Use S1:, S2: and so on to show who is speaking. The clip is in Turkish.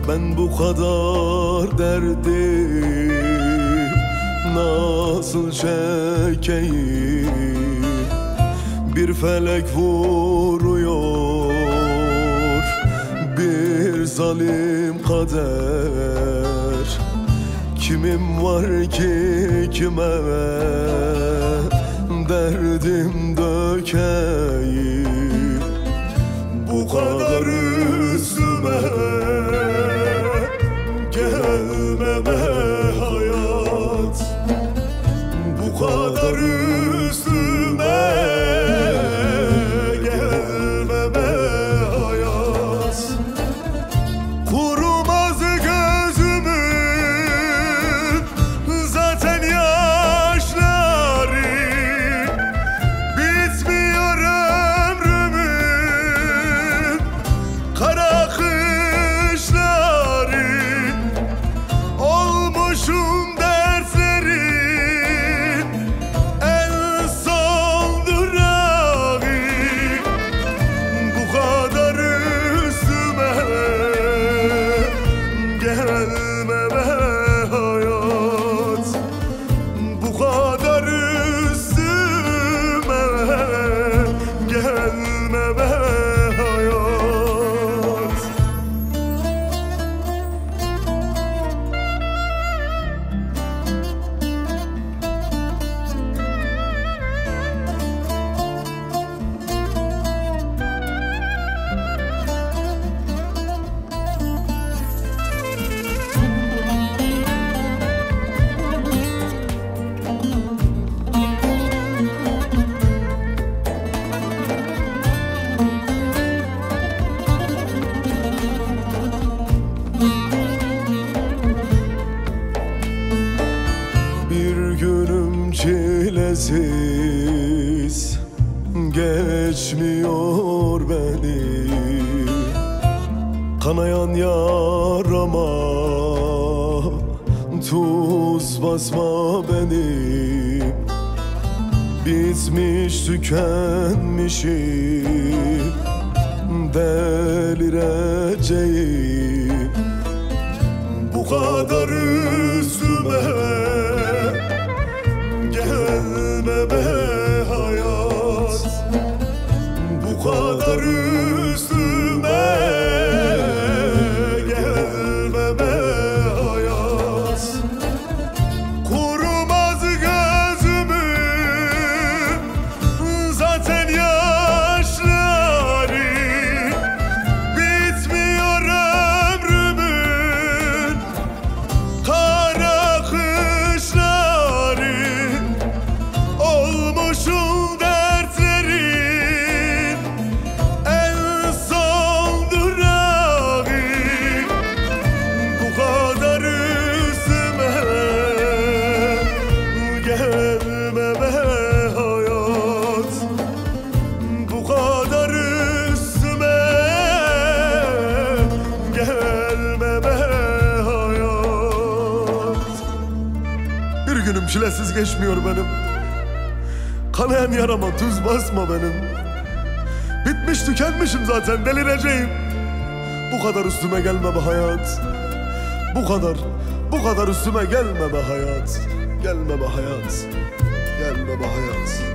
S1: Ben bu kadar derdi nasıl çekeyim? Bir felek vuruyor, bir zalim kader. Kimim var ki kime derdim dökeyim? Bu kadar üstüme gelme be hayat, bu kadar üstüme gelme be hayat. Kurumaz gözümün zaten yaşları, bitmiyor ömrümün kara kışları. Olmuşum dertlerin en son durağı. Bu kadar üstüme gelme be hayat, bu kadar üstüme gelme be hayat. Bir günüm çilesiz geçmiyor benim. Kanayan yarama tuz basma benim. Bitmiş tükenmişim, delireceğim. Bu kadar üstüme gelme be hayat, bu kadar üstüme gelme be hayat. Kurumaz gözümün zaten yaşları, bitmiyor ömrümün kara kışları. Olmuşum dertlerin en son durağı. Bu kadar üstüme gelme be hayat, bu kadar üstüme gelme be hayat. Bir günüm çilesiz geçmiyor benim. Kanayan yarama tuz basma benim. Bitmiş tükenmişim zaten, delireceğim. Bu kadar üstüme gelme be hayat, bu kadar üstüme gelme be hayat. Gelme be hayat, gelme be hayat.